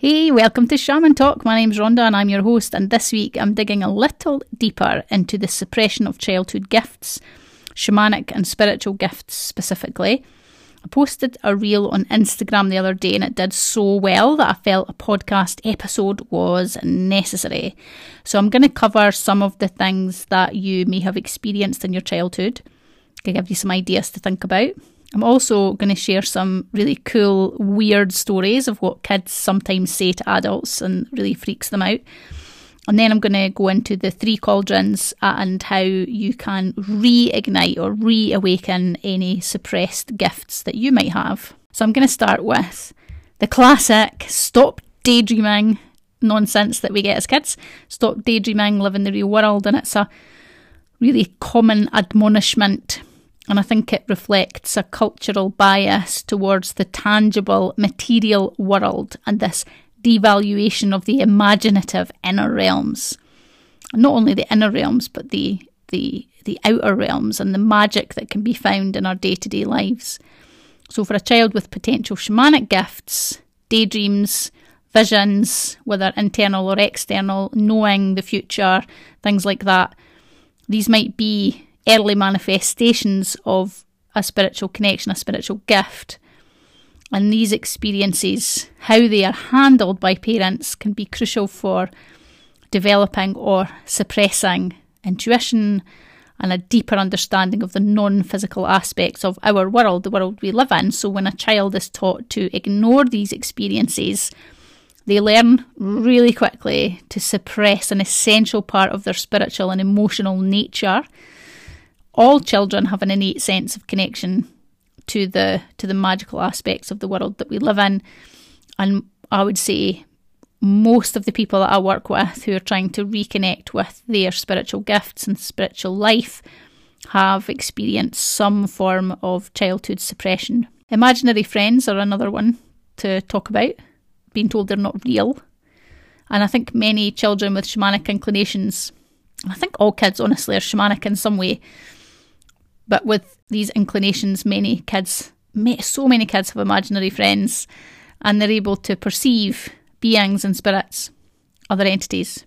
Hey, welcome to Shaman Talk. My name's Rhonda and I'm your host, and this week I'm digging a little deeper into the suppression of childhood gifts, shamanic and spiritual gifts specifically. I posted a reel on Instagram the other day and it did so well that I felt a podcast episode was necessary. So I'm going to cover some of the things that you may have experienced in your childhood. I'll give you some ideas to think about. I'm also going to share some really cool, weird stories of what kids sometimes say to adults and really freaks them out. And then I'm going to go into the 3 cauldrons and how you can reignite or reawaken any suppressed gifts that you might have. So I'm going to start with the classic stop daydreaming nonsense that we get as kids. Stop daydreaming, live in the real world. And it's a really common admonishment. And I think it reflects a cultural bias towards the tangible material world and this devaluation of the imaginative inner realms. And not only the inner realms, but the outer realms and the magic that can be found in our day-to-day lives. So for a child with potential shamanic gifts, daydreams, visions, whether internal or external, knowing the future, things like that, these might be early manifestations of a spiritual connection, a spiritual gift. And these experiences, how they are handled by parents, can be crucial for developing or suppressing intuition and a deeper understanding of the non-physical aspects of our world, the world we live in. So when a child is taught to ignore these experiences, they learn really quickly to suppress an essential part of their spiritual and emotional nature. All children have an innate sense of connection to the magical aspects of the world that we live in. And I would say most of the people that I work with who are trying to reconnect with their spiritual gifts and spiritual life have experienced some form of childhood suppression. Imaginary friends are another one to talk about, being told they're not real. And I think many children with shamanic inclinations, I think all kids honestly are shamanic in some way, but with these inclinations, so many kids have imaginary friends, and they're able to perceive beings and spirits, other entities.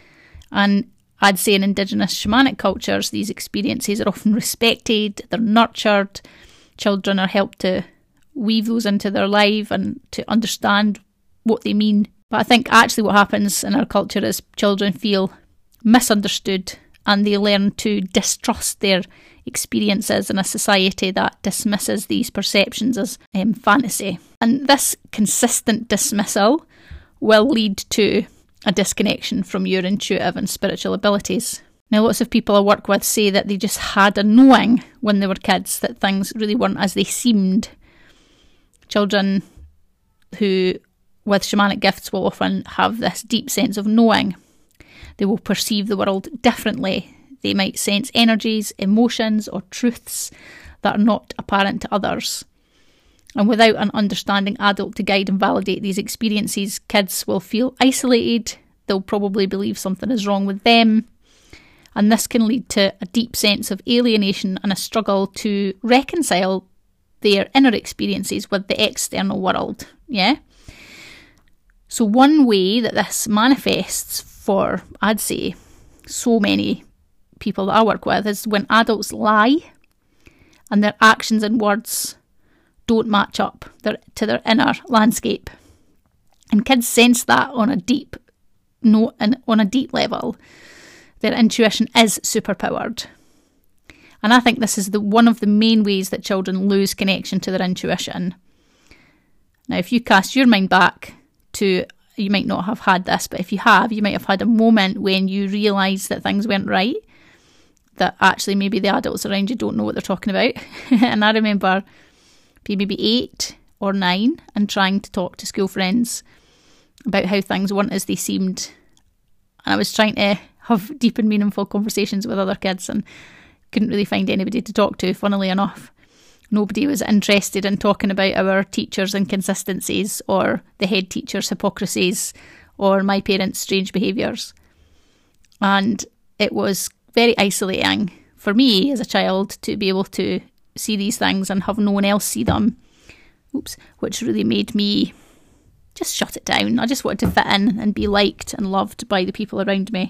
And I'd say in indigenous shamanic cultures, these experiences are often respected, they're nurtured, children are helped to weave those into their life and to understand what they mean. But I think actually what happens in our culture is children feel misunderstood and they learn to distrust their experiences in a society that dismisses these perceptions as fantasy. And this consistent dismissal will lead to a disconnection from your intuitive and spiritual abilities. Now, lots of people I work with say that they just had a knowing when they were kids that things really weren't as they seemed. Children who with shamanic gifts will often have this deep sense of knowing. They will perceive the world differently. They might sense energies, emotions, or truths that are not apparent to others. And without an understanding adult to guide and validate these experiences, kids will feel isolated. They'll probably believe something is wrong with them. And this can lead to a deep sense of alienation and a struggle to reconcile their inner experiences with the external world. Yeah? So one way that this manifests for, I'd say, so many people that I work with is when adults lie and their actions and words don't match up to their inner landscape. And kids sense that on a deep note and on a deep level. Their intuition is superpowered. And I think this is one of the main ways that children lose connection to their intuition. Now, if you cast your mind back to, you might not have had this, but if you have, you might have had a moment when you realise that things went right, that actually maybe the adults around you don't know what they're talking about. And I remember being maybe 8 or 9 and trying to talk to school friends about how things weren't as they seemed. And I was trying to have deep and meaningful conversations with other kids and couldn't really find anybody to talk to, funnily enough. Nobody was interested in talking about our teachers' inconsistencies or the head teacher's hypocrisies or my parents' strange behaviours. And it was very isolating for me as a child to be able to see these things and have no one else see them, which really made me just shut it down. I just wanted to fit in and be liked and loved by the people around me.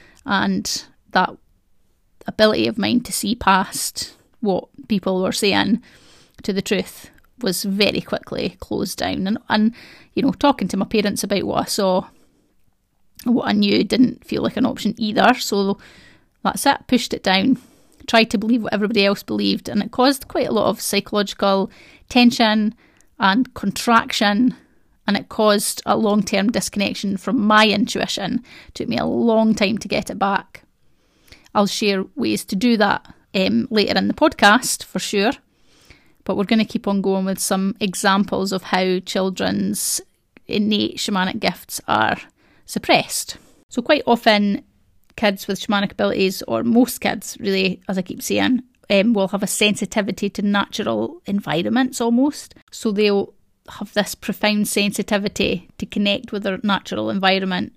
And that ability of mine to see past what people were saying to the truth was very quickly closed down. And you know, talking to my parents about what I saw, what I knew, didn't feel like an option either. So that's it, pushed it down, tried to believe what everybody else believed, and it caused quite a lot of psychological tension and contraction, and it caused a long-term disconnection from my intuition. It took me a long time to get it back. I'll share ways to do that later in the podcast for sure, but we're going to keep on going with some examples of how children's innate shamanic gifts are suppressed. So quite often kids with shamanic abilities, or most kids really, as I keep saying, will have a sensitivity to natural environments almost. So they'll have this profound sensitivity to connect with their natural environment.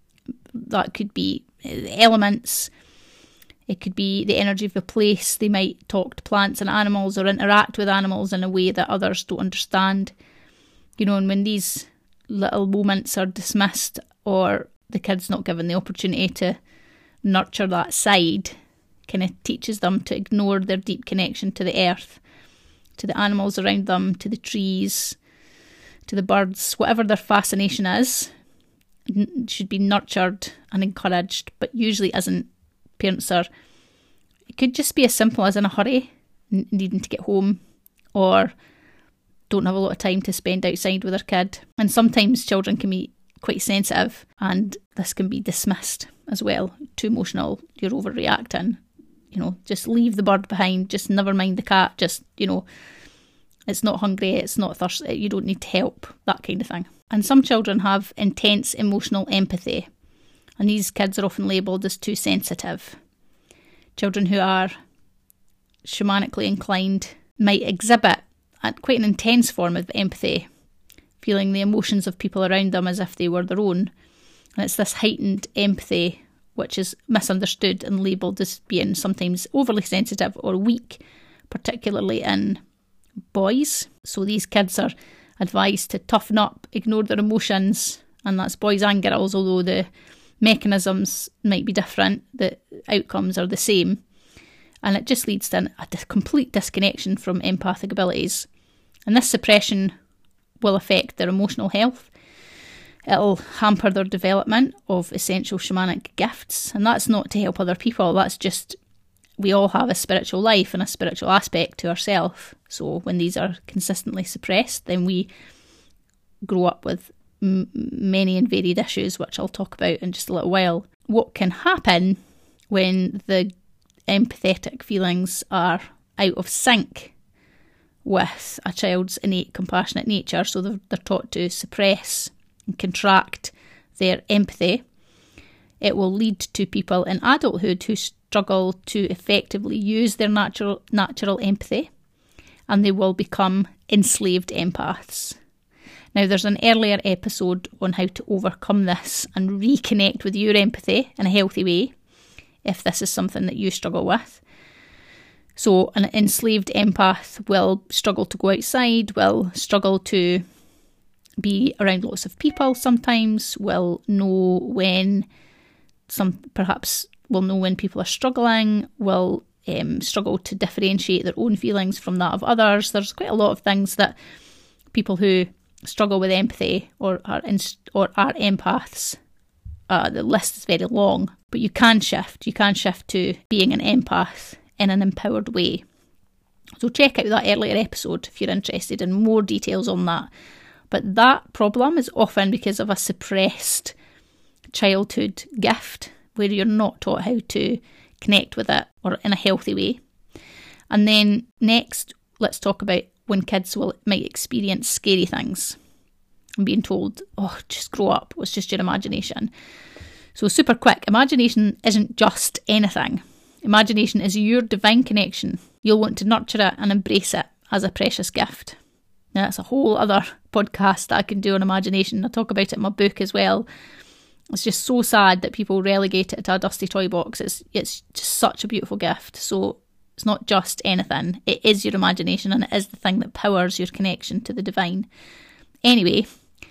That could be the elements, it could be the energy of the place. They might talk to plants and animals or interact with animals in a way that others don't understand. You know, and when these little moments are dismissed, or the kid's not given the opportunity to nurture that side, kind of teaches them to ignore their deep connection to the earth, to the animals around them, to the trees, to the birds. Whatever their fascination is, should be nurtured and encouraged, but usually isn't. Parents are, it could just be as simple as in a hurry, needing to get home, or don't have a lot of time to spend outside with their kid. And sometimes children can be quite sensitive, and this can be dismissed as well. Too emotional, you're overreacting. You know, just leave the bird behind, just never mind the cat, just, you know, it's not hungry, it's not thirsty, you don't need help, that kind of thing. And some children have intense emotional empathy, and these kids are often labelled as too sensitive. Children who are shamanically inclined might exhibit quite an intense form of empathy, feeling the emotions of people around them as if they were their own. And it's this heightened empathy which is misunderstood and labelled as being sometimes overly sensitive or weak, particularly in boys. So these kids are advised to toughen up, ignore their emotions, and that's boys and girls, although the mechanisms might be different, the outcomes are the same. And it just leads to a complete disconnection from empathic abilities. And this suppression will affect their emotional health. It'll hamper their development of essential shamanic gifts. And that's not to help other people, that's just, we all have a spiritual life and a spiritual aspect to ourselves. So when these are consistently suppressed, then we grow up with many and varied issues, which I'll talk about in just a little while. What can happen when the empathetic feelings are out of sync with a child's innate compassionate nature, so they're taught to suppress and contract their empathy, it will lead to people in adulthood who struggle to effectively use their natural empathy, and they will become enslaved empaths. Now, there's an earlier episode on how to overcome this and reconnect with your empathy in a healthy way, if this is something that you struggle with. So an enslaved empath will struggle to go outside, will struggle to be around lots of people sometimes, will know when people are struggling, will struggle to differentiate their own feelings from that of others. There's quite a lot of things that people who struggle with empathy or are empaths, the list is very long, but you can shift to being an empath in an empowered way. So check out that earlier episode if you're interested in more details on that. But that problem is often because of a suppressed childhood gift where you're not taught how to connect with it or in a healthy way. And then next, let's talk about when kids might experience scary things and being told, oh, just grow up, it's just your imagination. So super quick, imagination isn't just anything. Imagination is your divine connection. You'll want to nurture it and embrace it as a precious gift. Now that's a whole other podcast that I can do on imagination. I talk about it in my book as well. It's just so sad that people relegate it to a dusty toy box. It's just such a beautiful gift. So it's not just anything. It is your imagination, and it is the thing that powers your connection to the divine. Anyway,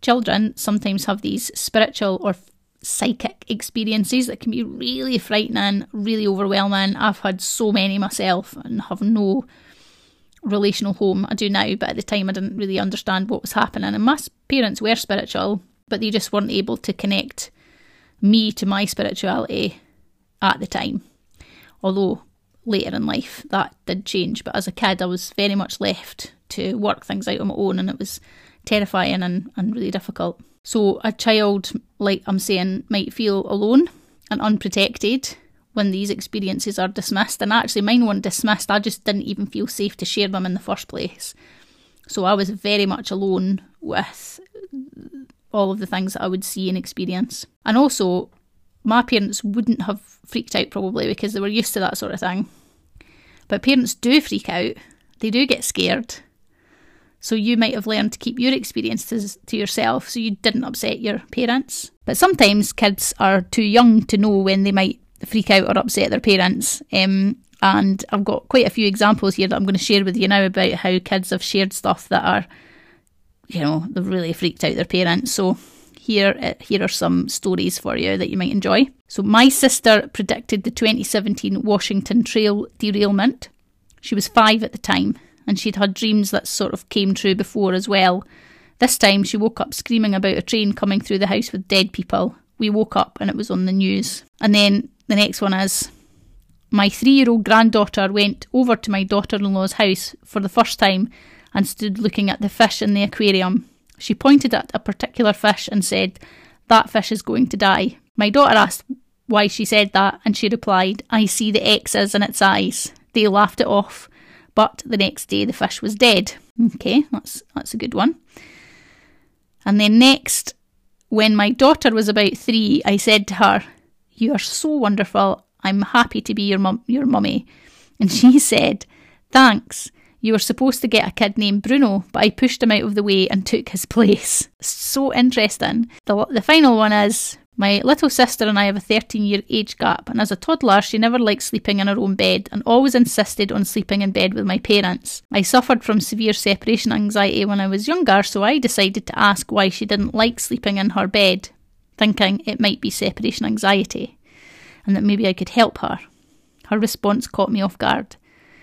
children sometimes have these spiritual or psychic experiences that can be really frightening, really overwhelming. I've had so many myself and have no relational home. I do now, but at the time I didn't really understand what was happening. And my parents were spiritual, but they just weren't able to connect me to my spirituality at the time. Although later in life that did change. But as a kid, I was very much left to work things out on my own, and it was terrifying and really difficult. So a child, like I'm saying, might feel alone and unprotected when these experiences are dismissed. And actually mine weren't dismissed, I just didn't even feel safe to share them in the first place. So I was very much alone with all of the things that I would see and experience. And also, my parents wouldn't have freaked out probably because they were used to that sort of thing. But parents do freak out, they do get scared. So you might have learned to keep your experiences to yourself so you didn't upset your parents. But sometimes kids are too young to know when they might freak out or upset their parents. And I've got quite a few examples here that I'm going to share with you now about how kids have shared stuff that are, they've really freaked out their parents. So here are some stories for you that you might enjoy. So my sister predicted the 2017 Washington Trail derailment. She was 5 at the time, and she'd had dreams that sort of came true before as well. This time she woke up screaming about a train coming through the house with dead people. We woke up and it was on the news. And then the next one is, my 3-year-old granddaughter went over to my daughter-in-law's house for the first time and stood looking at the fish in the aquarium. She pointed at a particular fish and said, "That fish is going to die." My daughter asked why she said that, and she replied, "I see the X's in its eyes." They laughed it off, but the next day the fish was dead. Okay, that's a good one. And then next, when my daughter was about 3, I said to her, "You are so wonderful. I'm happy to be your mummy." And she said, "Thanks. You were supposed to get a kid named Bruno, but I pushed him out of the way and took his place." So interesting. The final one is, my little sister and I have a 13-year age gap, and as a toddler she never liked sleeping in her own bed and always insisted on sleeping in bed with my parents. I suffered from severe separation anxiety when I was younger, so I decided to ask why she didn't like sleeping in her bed, thinking it might be separation anxiety and that maybe I could help her. Her response caught me off guard.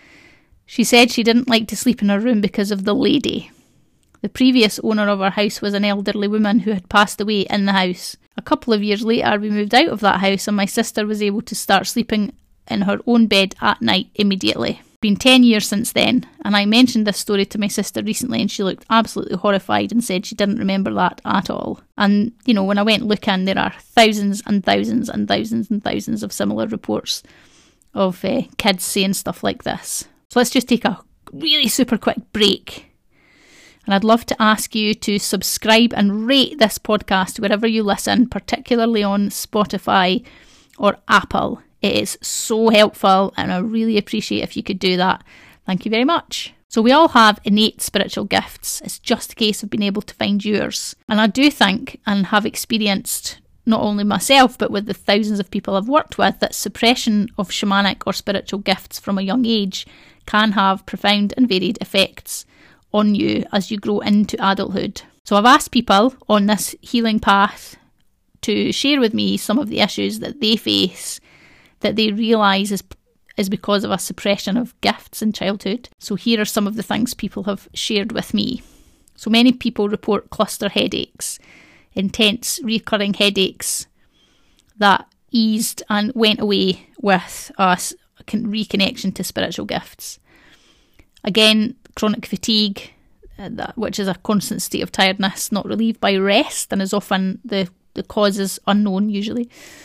She said she didn't like to sleep in her room because of the lady. The previous owner of our house was an elderly woman who had passed away in the house. A couple of years later we moved out of that house and my sister was able to start sleeping in her own bed at night immediately. It's been 10 years since then, and I mentioned this story to my sister recently and she looked absolutely horrified and said she didn't remember that at all. And when I went looking, there are thousands and thousands and thousands and thousands of similar reports of kids saying stuff like this. So let's just take a really super quick break. And I'd love to ask you to subscribe and rate this podcast wherever you listen, particularly on Spotify or Apple. It is so helpful and I really appreciate if you could do that. Thank you very much. So we all have innate spiritual gifts. It's just a case of being able to find yours. And I do think and have experienced, not only myself, but with the thousands of people I've worked with, that suppression of shamanic or spiritual gifts from a young age can have profound and varied effects on you as you grow into adulthood. So I've asked people on this healing path to share with me some of the issues that they face that they realise is because of a suppression of gifts in childhood. So here are some of the things people have shared with me. So many people report cluster headaches, intense recurring headaches that eased and went away with a reconnection to spiritual gifts. Again, chronic fatigue, which is a constant state of tiredness not relieved by rest and is often the cause is unknown usually.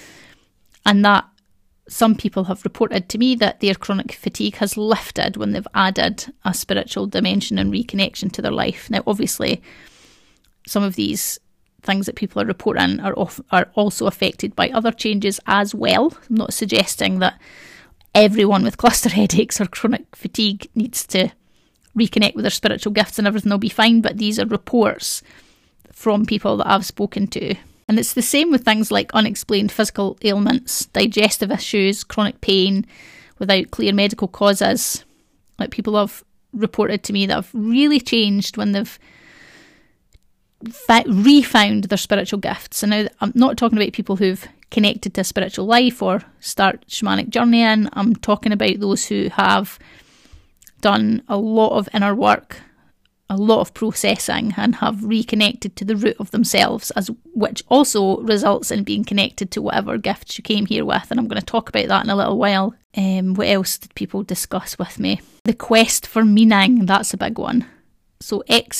And that some people have reported to me that their chronic fatigue has lifted when they've added a spiritual dimension and reconnection to their life. Now, obviously, some of these things that people are reporting are also affected by other changes as well. I'm not suggesting that everyone with cluster headaches or chronic fatigue needs to reconnect with their spiritual gifts and everything will be fine, but these are reports from people that I've spoken to. And it's the same with things like unexplained physical ailments, digestive issues, chronic pain without clear medical causes. Like people have reported to me that have really changed when they've refound their spiritual gifts. And now I'm not talking about people who've connected to a spiritual life or start shamanic journeying. I'm talking about those who have done a lot of inner work, a lot of processing, and have reconnected to the root of themselves, which also results in being connected to whatever gifts you came here with. And I'm going to talk about that in a little while. What else did people discuss with me? The quest for meaning, that's a big one. So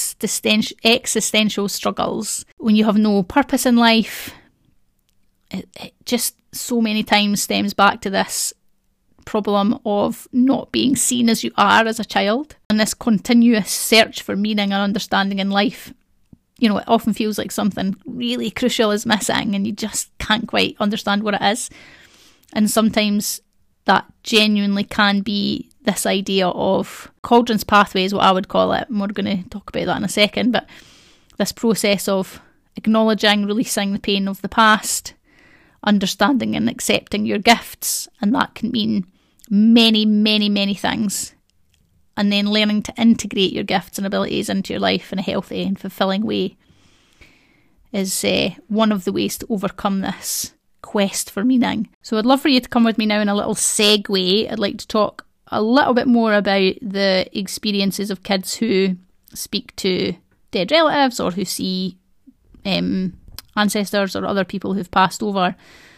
existential struggles. When you have no purpose in life, it just so many times stems back to this problem of not being seen as you are as a child, and this continuous search for meaning and understanding in life. You know, it often feels like something really crucial is missing and you just can't quite understand what it is. And sometimes that genuinely can be this idea of Cauldron's pathway is what I would call it, and we're going to talk about that in a second, but this process of acknowledging, releasing the pain of the past, understanding and accepting your gifts, and that can mean many, many, many things, and then learning to integrate your gifts and abilities into your life in a healthy and fulfilling way is one of the ways to overcome this quest for meaning. So I'd love for you to come with me now in a little segue. I'd like to talk a little bit more about the experiences of kids who speak to dead relatives or who see ancestors or other people who've passed over,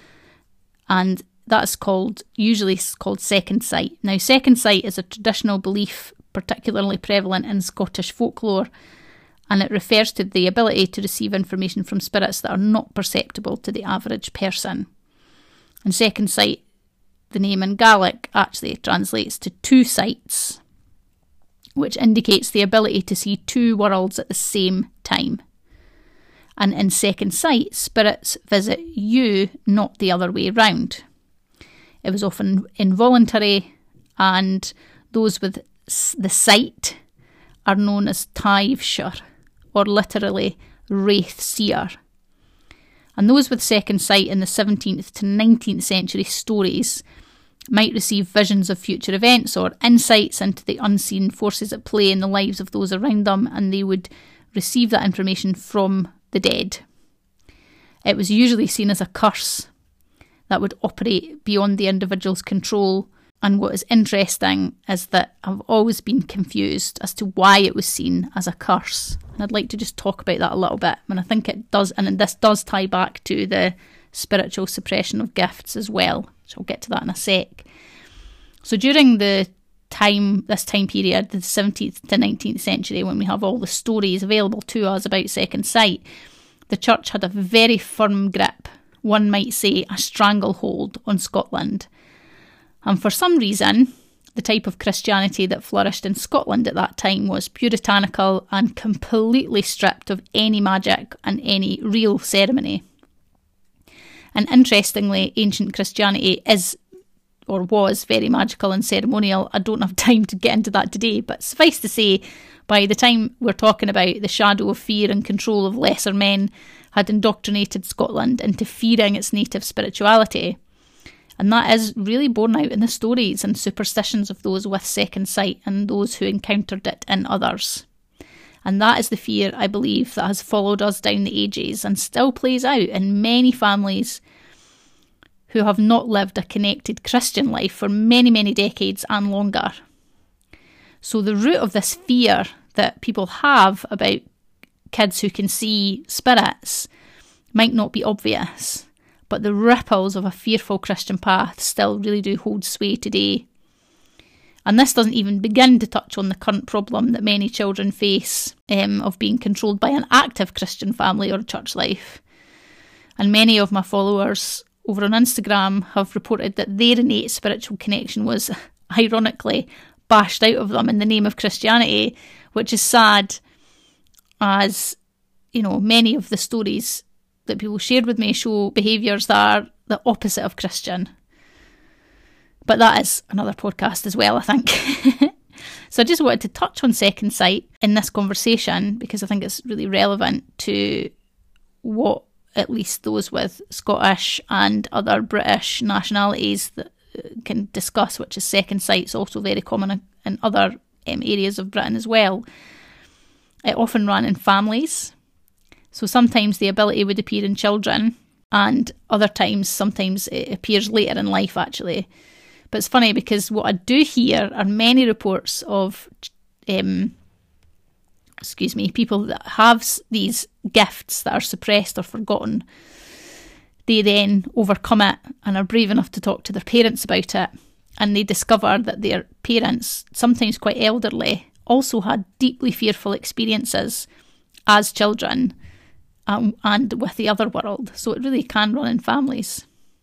and that's usually called second sight. Now, second sight is a traditional belief particularly prevalent in Scottish folklore, and it refers to the ability to receive information from spirits that are not perceptible to the average person. And second sight, the name in Gaelic, actually translates to two sights, which indicates the ability to see two worlds at the same time. And in second sight, spirits visit you, not the other way round. It was often involuntary, and those with the sight are known as taibhshir, or literally wraith seer. And those with second sight in the 17th to 19th century stories might receive visions of future events or insights into the unseen forces at play in the lives of those around them, and they would receive that information from the dead. It was usually seen as a curse that would operate beyond the individual's control. And what is interesting is that I've always been confused as to why it was seen as a curse. And I'd like to just talk about that a little bit. And I think it does, and this does tie back to the spiritual suppression of gifts as well. So I'll get to that in a sec. So during this time period, the 17th to 19th century, when we have all the stories available to us about second sight, the church had a very firm grip, one might say a stranglehold, on Scotland. And for some reason, the type of Christianity that flourished in Scotland at that time was puritanical and completely stripped of any magic and any real ceremony. And interestingly, ancient Christianity was very magical and ceremonial. I don't have time to get into that today, but suffice to say, by the time we're talking about, the shadow of fear and control of lesser men had indoctrinated Scotland into fearing its native spirituality. And that is really borne out in the stories and superstitions of those with second sight and those who encountered it in others. And that is the fear, I believe, that has followed us down the ages and still plays out in many families who have not lived a connected Christian life for many, many decades and longer. So the root of this fear that people have about kids who can see spirits might not be obvious, but the ripples of a fearful Christian path still really do hold sway today. And this doesn't even begin to touch on the current problem that many children face of being controlled by an active Christian family or church life. And many of my followers over on Instagram have reported that their innate spiritual connection was, ironically, bashed out of them in the name of Christianity, which is sad, as, you know, many of the stories that people shared with me show behaviours that are the opposite of Christian. But that is another podcast as well, I think. So I just wanted to touch on second sight in this conversation because I think it's really relevant to what at least those with Scottish and other British nationalities that can discuss, which is second sight. It's also very common in other areas of Britain as well. It often ran in families, So sometimes the ability would appear in children, and sometimes it appears later in life actually. But it's funny because what I do hear are many reports of people that have these gifts that are suppressed or forgotten. They then overcome it and are brave enough to talk to their parents about it, and they discover that their parents, sometimes quite elderly, also had deeply fearful experiences as children and with the other world. So it really can run in families.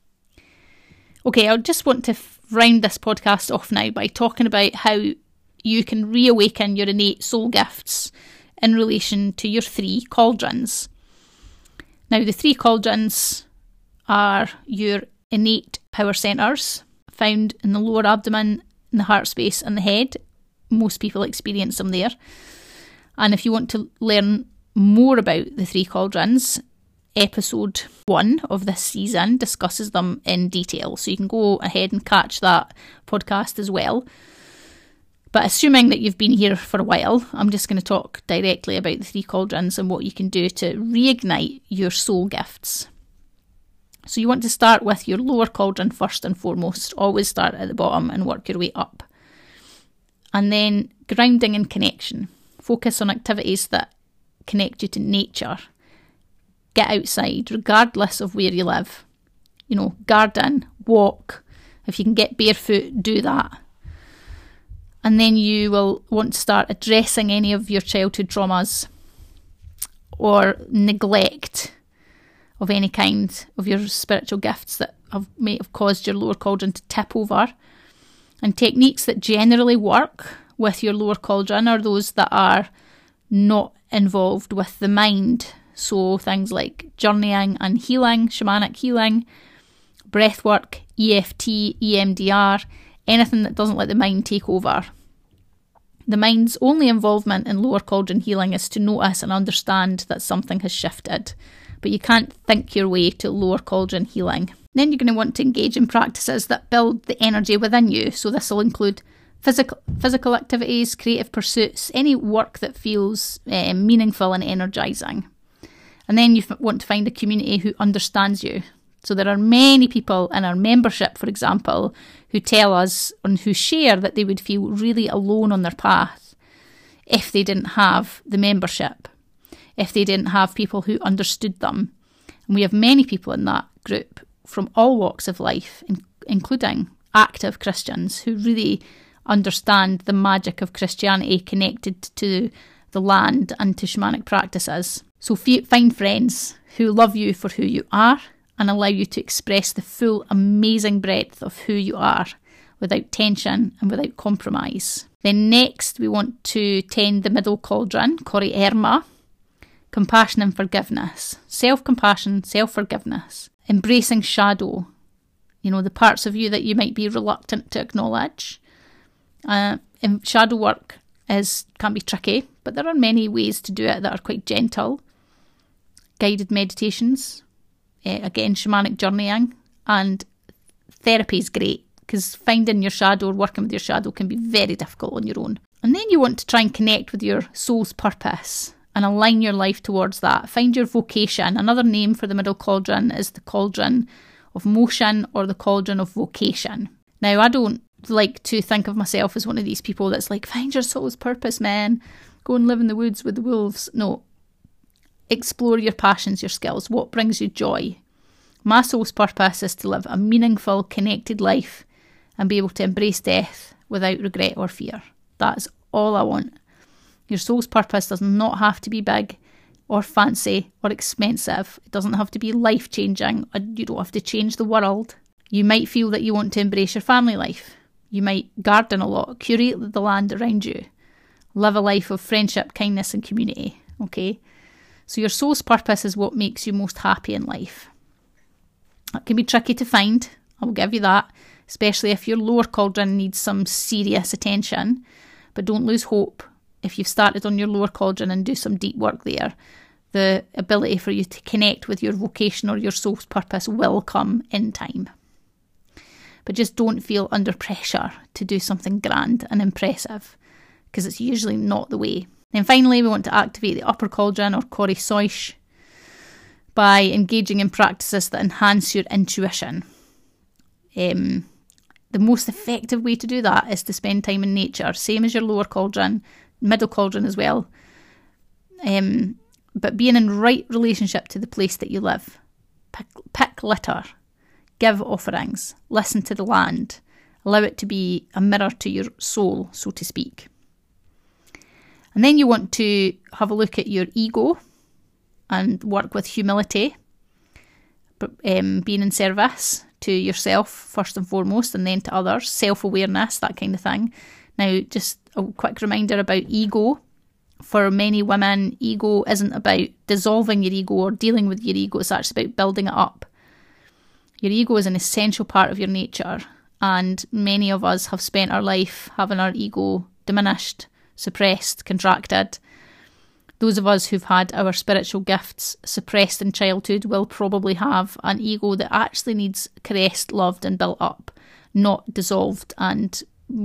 Okay, I just want to round this podcast off now by talking about how you can reawaken your innate soul gifts in relation to your 3 cauldrons. Now, the 3 cauldrons are your innate power centres, found in the lower abdomen, in the heart space and the head. Most people experience them there. And if you want to learn more about the 3 cauldrons, episode 1 of this season discusses them in detail. So you can go ahead and catch that podcast as well. But assuming that you've been here for a while, I'm just going to talk directly about the 3 cauldrons and what you can do to reignite your soul gifts. So you want to start with your lower cauldron first and foremost. Always start at the bottom and work your way up. And then grounding and connection. Focus on activities that connect you to nature. Get outside, regardless of where you live. Garden, walk. If you can get barefoot, do that. And then you will want to start addressing any of your childhood traumas or neglect of any kind of your spiritual gifts that may have caused your lower cauldron to tip over. And techniques that generally work with your lower cauldron are those that are not involved with the mind. So things like journeying and healing, shamanic healing, breathwork, EFT, EMDR, anything that doesn't let the mind take over. The mind's only involvement in lower cauldron healing is to notice and understand that something has shifted. But you can't think your way to lower cauldron healing. Then you're going to want to engage in practices that build the energy within you. So this will include physical activities, creative pursuits, any work that feels meaningful and energising. And then you want to find a community who understands you. So there are many people in our membership, for example, who tell us and who share that they would feel really alone on their path if they didn't have the membership, if they didn't have people who understood them. And we have many people in that group from all walks of life, including active Christians who really understand the magic of Christianity connected to the land and to shamanic practices. So find friends who love you for who you are and allow you to express the full amazing breadth of who you are without tension and without compromise. Then next we want to tend the middle cauldron, Kori Erma, compassion and forgiveness, self-compassion, self-forgiveness, embracing shadow, the parts of you that you might be reluctant to acknowledge. And shadow work can be tricky, but there are many ways to do it that are quite gentle. Guided meditations, again, shamanic journeying, and therapy is great because finding your shadow or working with your shadow can be very difficult on your own. And then you want to try and connect with your soul's purpose and align your life towards that. Find your vocation. Another name for the middle cauldron is the cauldron of motion or the cauldron of vocation. Now, I don't like to think of myself as one of these people that's like, find your soul's purpose, man. Go and live in the woods with the wolves. No. Explore your passions, your skills. What brings you joy? My soul's purpose is to live a meaningful, connected life and be able to embrace death without regret or fear. That's all I want. Your soul's purpose does not have to be big or fancy or expensive. It doesn't have to be life-changing. You don't have to change the world. You might feel that you want to embrace your family life. You might garden a lot, curate the land around you, live a life of friendship, kindness and community, okay? So your soul's purpose is what makes you most happy in life. It can be tricky to find, I'll give you that, especially if your lower cauldron needs some serious attention. But don't lose hope. If you've started on your lower cauldron and do some deep work there, the ability for you to connect with your vocation or your soul's purpose will come in time. But just don't feel under pressure to do something grand and impressive, because it's usually not the way. Then finally, we want to activate the upper cauldron or Kori Soish. by engaging in practices that enhance your intuition. The most effective way to do that is to spend time in nature, same as your lower cauldron, middle cauldron as well. But being in right relationship to the place that you live. Pick litter, give offerings, listen to the land, allow it to be a mirror to your soul, so to speak. And then you want to have a look at your ego and work with humility, but being in service to yourself first and foremost, and then to others, self-awareness, that kind of thing. Now, just a quick reminder about ego. For many women, ego isn't about dissolving your ego or dealing with your ego. It's actually about building it up. Your ego is an essential part of your nature, and many of us have spent our life having our ego diminished, suppressed, contracted. Those of us who've had our spiritual gifts suppressed in childhood will probably have an ego that actually needs caressed, loved and built up, not dissolved and,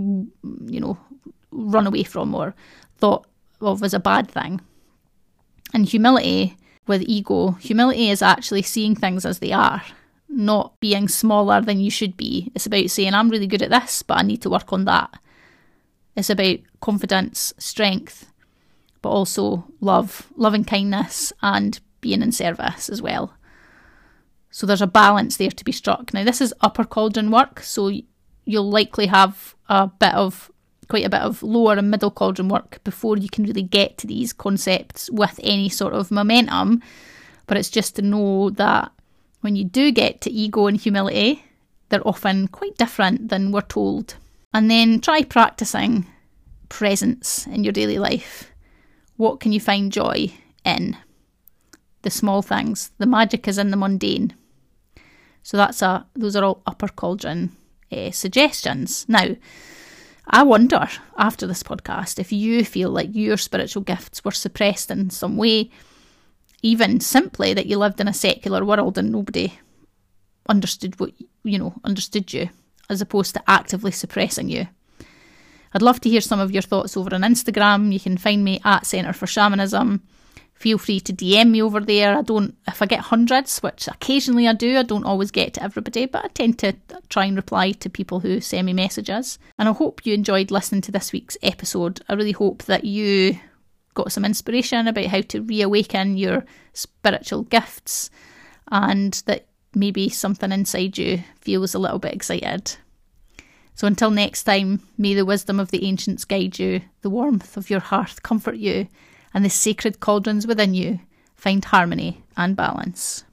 run away from or thought of as a bad thing. And humility with ego, humility is actually seeing things as they are, not being smaller than you should be. It's about saying, I'm really good at this, but I need to work on that. It's about confidence, strength, but also love, loving kindness and being in service as well. So there's a balance there to be struck. Now, this is upper cauldron work, so you'll likely have quite a bit of lower and middle cauldron work before you can really get to these concepts with any sort of momentum. But it's just to know that when you do get to ego and humility, they're often quite different than we're told. And then try practicing presence in your daily life. What can you find joy in? The small things. The magic is in the mundane. So those are all upper cauldron suggestions. Now, I wonder, after this podcast, if you feel like your spiritual gifts were suppressed in some way, even simply that you lived in a secular world and nobody understood you, as opposed to actively suppressing you. I'd love to hear some of your thoughts over on Instagram. You can find me at Centre for Shamanism. Feel free to DM me over there. If I get hundreds, which occasionally I do, I don't always get to everybody, but I tend to try and reply to people who send me messages. And I hope you enjoyed listening to this week's episode. I really hope that you got some inspiration about how to reawaken your spiritual gifts and that maybe something inside you feels a little bit excited. So until next time, may the wisdom of the ancients guide you, the warmth of your hearth comfort you, and the sacred cauldrons within you find harmony and balance.